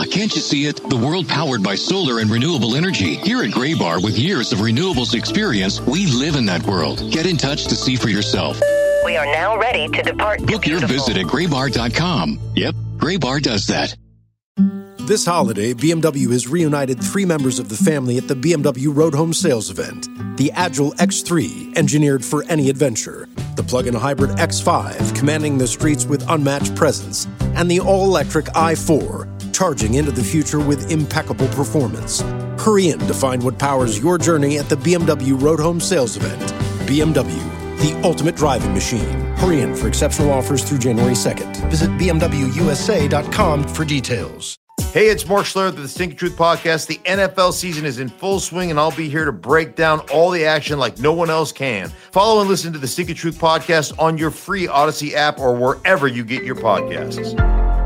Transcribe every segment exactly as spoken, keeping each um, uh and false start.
can't you see it? The world powered by solar and renewable energy. Here at Graybar, with years of renewables experience, we live in that world. Get in touch to see for yourself. We are now ready to depart. Book your visit at graybar dot com. Yep, Graybar does that. This holiday, B M W has reunited three members of the family at the B M W Road Home Sales Event. The Agile X three, engineered for any adventure. The plug-in hybrid X five, commanding the streets with unmatched presence. And the all-electric i four, charging into the future with impeccable performance. Hurry in to find what powers your journey at the B M W Road Home Sales Event. B M W, the ultimate driving machine. Hurry in for exceptional offers through January second. Visit b m w u s a dot com for details. Hey, it's Mark Schlereth of the Stinky Truth Podcast. The N F L season is in full swing, and I'll be here to break down all the action like no one else can. Follow and listen to the Stinky Truth Podcast on your free Odyssey app or wherever you get your podcasts.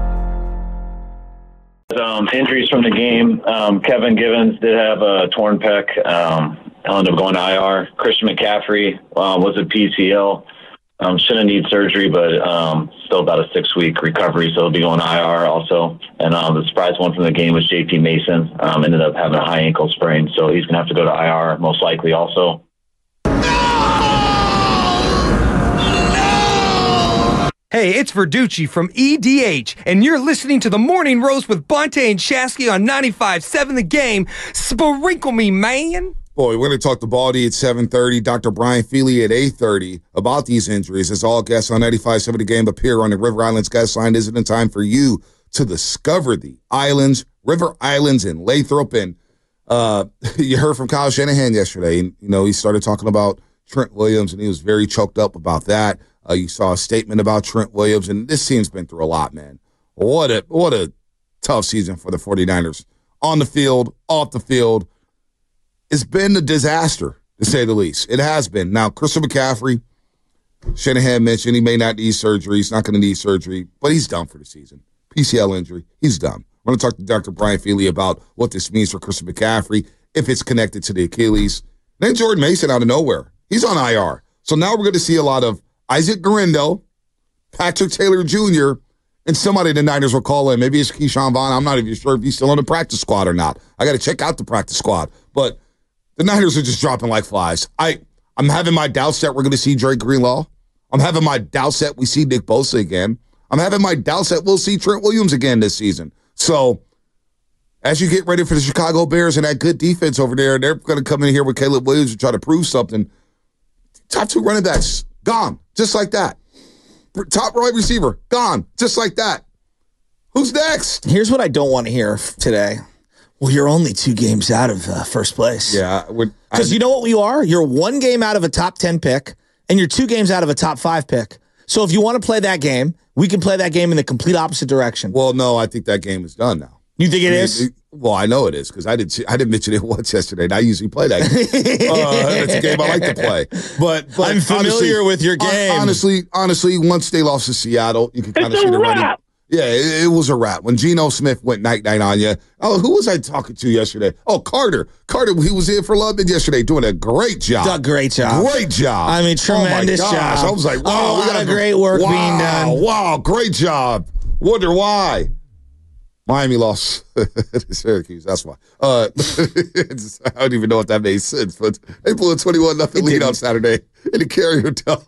Um, injuries from the game. Um, Kevin Givens did have a torn pec. Um, he'll end up going to I R. Christian McCaffrey uh, was a P C L. Um, shouldn't need surgery, but um, still about a six-week recovery, so he'll be going to I R also. And um, the surprise one from the game was J P Mason. Um, ended up having a high ankle sprain, so he's going to have to go to I R most likely also. Hey, it's Verducci from E D H, and you're listening to The Morning Roast with Bonta and Shasky on ninety-five point seven The Game. Sprinkle me, man. Boy, we're going to talk to Baldy at seven thirty, Doctor Brian Feely at eight thirty about these injuries. As all guests on ninety-five point seven The Game appear on the River Islands guest line, isn't it time for you to discover the islands, River Islands in Lathrop? And uh, you heard from Kyle Shanahan yesterday. You know, he started talking about Trent Williams, and he was very choked up about that. Uh, you saw a statement about Trent Williams, and this team's been through a lot, man. What a, what a tough season for the 49ers. On the field, off the field. It's been a disaster, to say the least. It has been. Now, Christian McCaffrey, Shanahan mentioned he may not need surgery. He's not going to need surgery, but he's done for the season. P C L injury, he's done. I'm going to talk to Doctor Brian Feely about what this means for Christian McCaffrey, if it's connected to the Achilles. Then Jordan Mason out of nowhere. He's on I R. So now we're going to see a lot of Isaac Guerendo, Patrick Taylor Junior, and somebody the Niners will call in. Maybe it's Keyshawn Vaughn. I'm not even sure if he's still on the practice squad or not. I got to check out the practice squad. But the Niners are just dropping like flies. I, I'm having my doubts that we're going to see Drake Greenlaw. I'm having my doubts that we see Nick Bosa again. I'm having my doubts that we'll see Trent Williams again this season. So as you get ready for the Chicago Bears and that good defense over there, they're going to come in here with Caleb Williams and try to prove something. Top two running backs, gone, just like that. Top right receiver, gone, just like that. Who's next? Here's what I don't want to hear today. Well, you're only two games out of uh, first place. Yeah. Because you know what you are? You're one game out of a top ten pick, and you're two games out of a top five pick. So if you want to play that game, we can play that game in the complete opposite direction. Well, no, I think that game is done now. You think it I mean, is? It, well, I know it is because I didn't. I didn't mention it once yesterday. And I usually play that game. uh, it's a game I like to play. But, but I'm familiar honestly, with your game. Honestly, honestly, once they lost to Seattle, you can kind of see the running. Yeah, it, it was a wrap. When Geno Smith went night-night on you. Oh, who was I talking to yesterday? Oh, Carter. Carter, he was in for London yesterday doing a great job. A great job. Great job. I mean, tremendous oh my gosh. job. I was like, wow. A lot we got of great work wow, being done. Wow, great job. Wonder why. Miami lost to Syracuse. That's why. Uh, I don't even know if that made sense, but they blew a twenty-one nothing lead on Saturday in the Carrier Dome.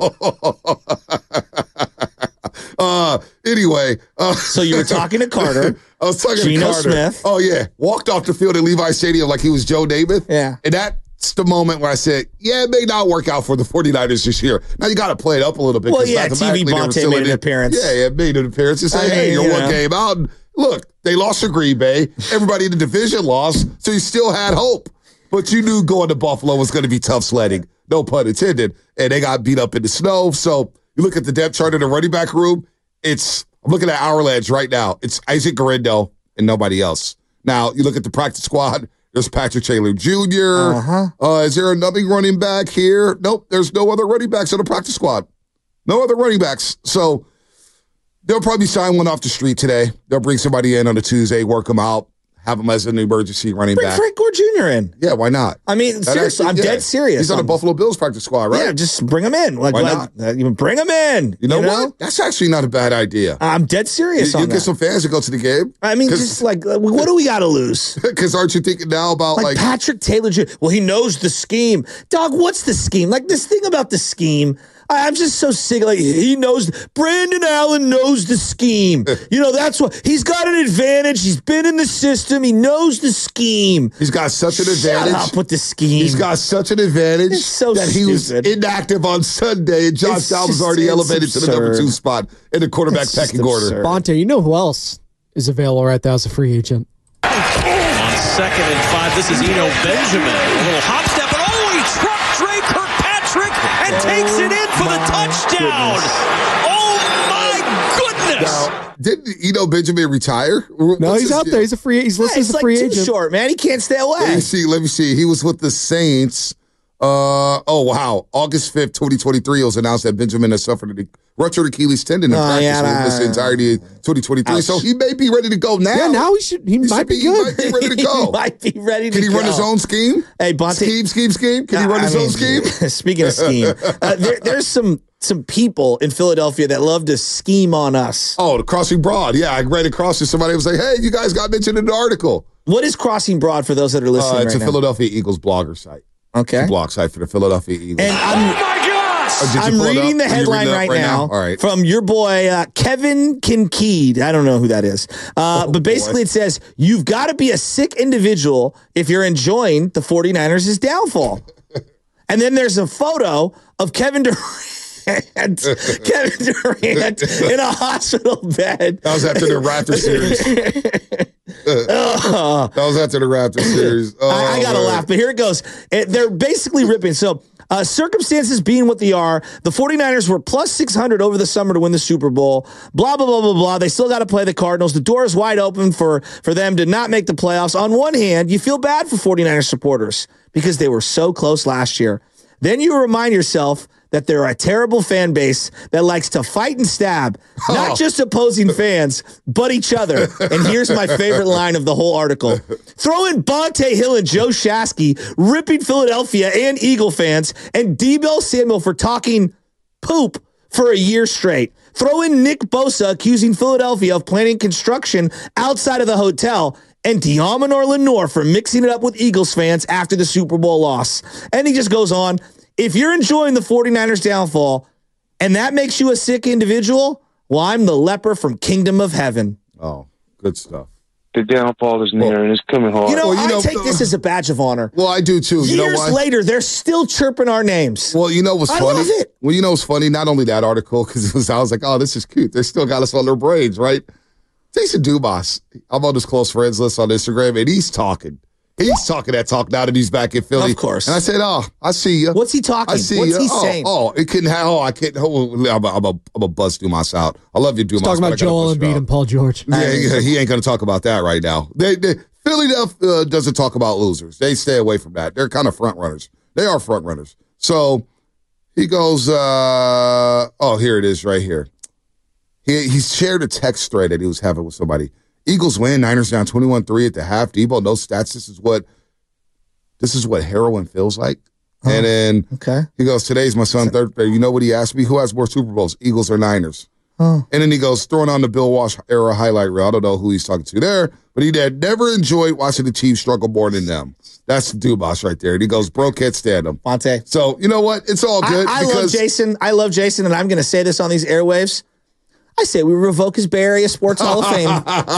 uh, anyway. Uh, so you were talking to Carter. I was talking Geno to Carter. Smith. Oh, yeah. Walked off the field at Levi Stadium like he was Joe Namath. Yeah. And that's the moment where I said, yeah, it may not work out for the 49ers this year. Now, you got to play it up a little bit. Well, yeah, T V Bonta made an appearance. Yeah, yeah, made an appearance. And say, hey, hey, you're you one know. game out. And look, they lost to Green Bay. Everybody in the division lost, so you still had hope. But you knew going to Buffalo was going to be tough sledding. No pun intended. And they got beat up in the snow. So you look at the depth chart in the running back room, it's, I'm looking at our edge right now. It's Isaac Guerendo and nobody else. Now, you look at the practice squad, there's Patrick Taylor Junior Uh-huh. Uh, is there another running back here? Nope, there's no other running backs on the practice squad. No other running backs. So they'll probably sign one off the street today. They'll bring somebody in on a Tuesday, work them out, have him as an emergency running Bring back. Frank Gore Junior in. Yeah, why not? I mean, That seriously, actually- I'm yeah. dead serious. He's on the I'm- Buffalo Bills practice squad, right? Yeah, just bring him in. Like, Why like, not? uh, you bring him in. You know, what? That's actually not a bad idea. I'm dead serious You, you on get that. some fans to go to the game. I mean, just like, uh, what do we got to lose? Because aren't you thinking now about Like, like, Patrick Taylor Junior Well, he knows the scheme. Dog, what's the scheme? Like this thing about the scheme. I, I'm just so sick. Like he knows. Brandon Allen knows the scheme. You know, that's what he's got an advantage. He's been in the system. He knows the scheme. he's got such an Shut advantage. up with the scheme. He's got such an advantage It's so that he was stupid. inactive on Sunday, and Josh It's Dobbs was just- already it's elevated to the number absurd. two spot in the quarterback It's just pecking order. absurd. Bonte, you know who else is available right now as a free agent? On second and five, this is Eno Benjamin. A little hop step, and oh, he trucked Dre Kirkpatrick and takes it in for the touchdown. Oh, my goodness. Now, didn't Eno Benjamin retire? No, What's he's his out deal? there. He's a free. He's Yeah, listed he's as a like free too agent. short, man. He can't stay Let away. me see. Let me see. He was with the Saints. Uh oh wow! August fifth, twenty twenty three. It was announced that Benjamin has suffered a ruptured Achilles tendon in Oh, practice yeah, with this nah. entirety of twenty twenty three. So he may be ready to go now. Yeah, now he should. He, He might should be He good. might be ready to he go. might be ready to Can he go. run his own scheme? Hey, Bonte. Scheme, scheme, scheme. Can he run I his mean, own scheme? Speaking of scheme, uh, there, there's some some people in Philadelphia that love to scheme on us. Oh, the Crossing Broad. Yeah, I read across and somebody was like, "Hey, you guys got mentioned in the article." What is Crossing Broad for those that are listening Uh, it's right a now? Philadelphia Eagles blogger site. Okay. It's a blog site for the Philadelphia Eagles. And I'm, Oh, did you I'm pull it reading up? the Are you headline reading it right, up now, All right. from your boy, uh, Kevin Kinkead. I don't know who that is. Uh, Oh, but basically boy. it says, you've got to be a sick individual if you're enjoying the 49ers' downfall. And then there's a photo of Kevin Durant. Kevin Durant in a hospital bed. That was after the Raptor series. that was after the Raptor series. Oh, I, I gotta man. laugh, but here it goes. It, they're basically ripping. So, uh, circumstances being what they are, the 49ers were plus six hundred over the summer to win the Super Bowl. Blah, blah, blah, blah, blah. They still got to play the Cardinals. The door is wide open for, for them to not make the playoffs. On one hand, you feel bad for 49ers supporters because they were so close last year. Then you remind yourself that they're a terrible fan base that likes to fight and stab, Oh. not just opposing fans, but each other. And here's my favorite line of the whole article. Throw in Bonte Hill and Joe Shasky ripping Philadelphia and Eagle fans, and Deebo Samuel for talking poop for a year straight. Throw in Nick Bosa accusing Philadelphia of planning construction outside of the hotel, and Diamonor Lenore for mixing it up with Eagles fans after the Super Bowl loss. And he just goes on. If you're enjoying the 49ers downfall and that makes you a sick individual, well, I'm the leper from Kingdom of Heaven. Oh, good stuff. The downfall is near and it's coming hard. You know, Well, you I know, take this as a badge of honor. Well, I do too. You know Years why? later, they're still chirping our names. Well, you know what's I funny? love it. Well, you know what's funny? Not only that article, because it was, I was like, oh, this is cute. They still got us on their brains, right? Jason Dubas, I'm on his close friends list on Instagram, and he's talking. He's talking that talk now that he's back in Philly. Of course. And I said, oh, I see you. What's he talking? I see What's you. he oh, saying? Oh, it couldn't have, oh, I can't, oh, I'm a, I'm a, I'm a buzz Dumas out. I love you, Dumas. He's talking but I about gotta Joel push you Embiid out. and Paul George. Yeah, yeah, he ain't going to talk about that right now. They, they, Philadelphia uh, doesn't talk about losers. They stay away from that. They're kind of front runners. They are front runners. So he goes, uh, oh, here it is right here. He, he shared a text thread that he was having with somebody. Eagles win, Niners down twenty-one three at the half. Debo, no stats. This is what this is what heroin feels like. Oh, and then okay. he goes, today's my son's third birthday. You know what he asked me? Who has more Super Bowls, Eagles or Niners? Oh. And then he goes, throwing on the Bill Walsh era highlight reel. I don't know who he's talking to there, but he had never enjoyed watching the Chiefs struggle more than them. That's Dubas right there. And he goes, bro, can't stand them. Fonte. So, you know what? It's all good. I, I love because Jason. I love Jason, and I'm going to say this on these airwaves. I say we revoke his Bay Area Sports Hall of Fame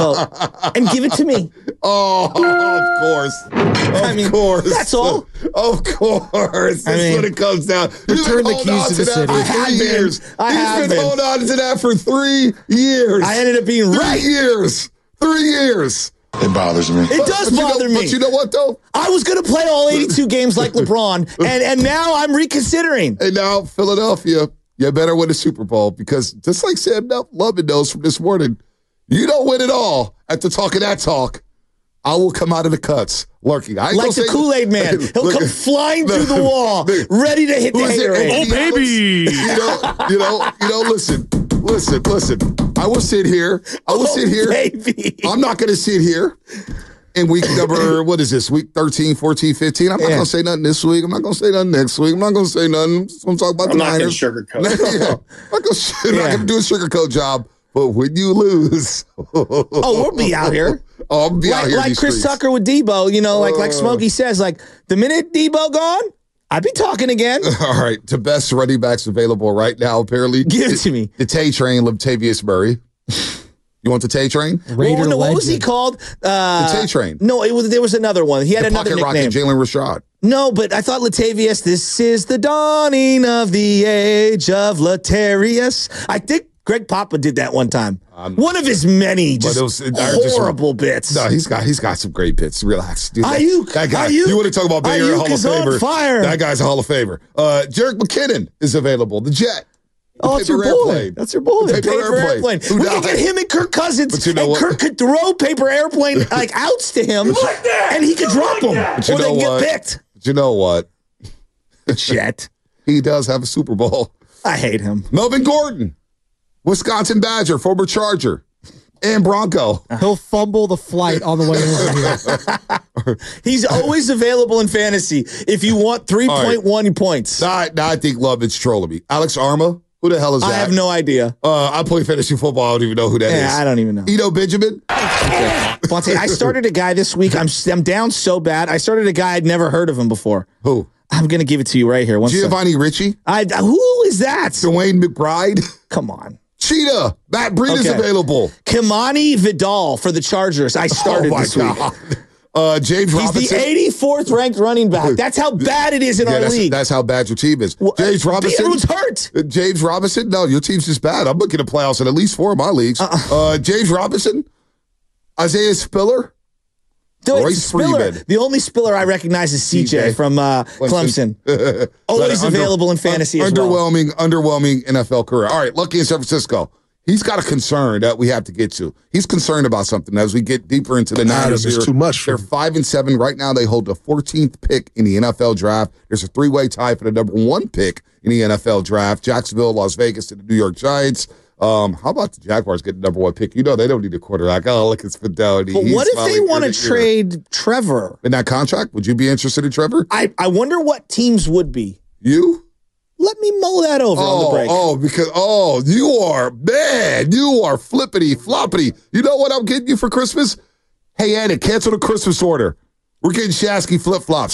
vote and give it to me. Oh, of course. Of I mean, course. that's all. Of course. That's I mean, what it comes down. He's return been the holding keys on to the that city. for I have three been. years. I He's have been been. holding on to that for three years. I ended up being Three right. years. Three years. It bothers me. It does But you know- bother me. But you know what, though? I was going to play all eighty-two games like LeBron, and, and now I'm reconsidering. And now, Philadelphia, you better win the Super Bowl because just like Sam Lubin knows from this morning, you don't win it all after talking that talk. I will come out of the cuts lurking. I ain't Like gonna the say- Kool-Aid man. He'll Look, come flying look, through the wall, look, ready to hit the who is it? hater. Anthony Oh, baby. Owens? You know, you know, you know, listen, listen, listen. I will sit here. I will Oh, sit here. baby. I'm not going to sit here in week number, what is this, week thirteen, fourteen, fifteen. I'm not Yeah. going to say nothing this week. I'm not going to say nothing next week. I'm not going to say nothing. I'm just going to talk about I'm the not going Niners. to sugarcoat. yeah. I'm not going Yeah. to do a sugarcoat job. But when you lose, Oh, we'll be out here. Oh, I'll be out Like, here. in like these Chris streets. Tucker with Debo, you know, like like Uh. Smokey says, like the minute Debo gone, I'd be talking again. All right, the best running backs available right now, apparently. Give it to me. The Tay Train, Latavius Murray. You want the Tay Train? Raider Well, no, what was he legend. called? Uh, The Tay Train. No, it was. There was another one. He had The another pocket nickname. rocket, Jalen Rashad. No, but I thought Latavius. This is the dawning of the age of Latarius. I think Greg Papa did that one time. Um, one of his many just it was- I just- horrible bits. No, he's got he's got some great bits. Relax, dude. That, Ayuk, that guy. Ayuk, you want to talk about Bay Area Ayuk Hall of is on Famer? fire. That guy's a Hall of Famer. Uh, Jerick McKinnon is available. The Jet. The Oh, that's your paper boy. airplane. That's your boy. The Paper, paper airplane. airplane. Who We could died? get him and Kirk Cousins, But you know and what? Kirk could throw paper airplane like outs to him, and he could drop them, But you or they know get what? picked. But you know what? Jet. He does have a Super Bowl. I hate him. Melvin Gordon, Wisconsin Badger, former Charger, and Bronco. He'll fumble the flight on the way over here. He's always available in fantasy if you want three point one points. Now, I- now I think Love is trolling me. Alex Arma, who the hell is that? I have no idea. Uh, I play fantasy football. I don't even know who that is. Yeah, I don't even know. Eno Benjamin. Bonte, I started a guy this week. I'm I'm down so bad. I started a guy I'd never heard of him before. Who? I'm gonna give it to you right here. One second. Giovanni Ricci. I who is that? Dwayne McBride. Come on. Cheetah. Matt Breed is Okay. available. Kimani Vidal for the Chargers. I started oh my this God. week. Uh, James He's Robinson. the eighty-fourth ranked running back. That's how bad it is in Yeah, our that's, league. that's how bad your team is. Well, James uh, Robinson. everyone's hurt. Uh, James Robinson. No, your team's just bad. I'm looking at playoffs in at least four of my leagues. Uh-uh. Uh, James Robinson. Isaiah Spiller. Do it, Royce Spiller. Freeman. The only Spiller I recognize is C J, C J. from uh, Clemson. Always Under- available in fantasy as well. Underwhelming, underwhelming N F L career. All right, Lucky in San Francisco. He's got a concern that we have to get to. He's concerned about something as we get deeper into the Niners. Adam is here. too much for They're me. five and seven right now. They hold the fourteenth pick in the N F L draft. There's a three-way tie for the number one pick in the N F L draft. Jacksonville, Las Vegas, and the New York Giants. Um, how about the Jaguars getting the number one pick? You know they don't need a quarterback. Oh, look at his fidelity. But He's what if they smiling want ear to ear. trade Trevor? in that contract? Would you be interested in Trevor? I, I wonder what teams would be. You? Let me mull that over on the Oh, break. oh, because oh, you are man, you are flippity floppity. You know what I'm getting you for Christmas? Hey, Anna, cancel the Christmas order. We're getting Shasky flip flops.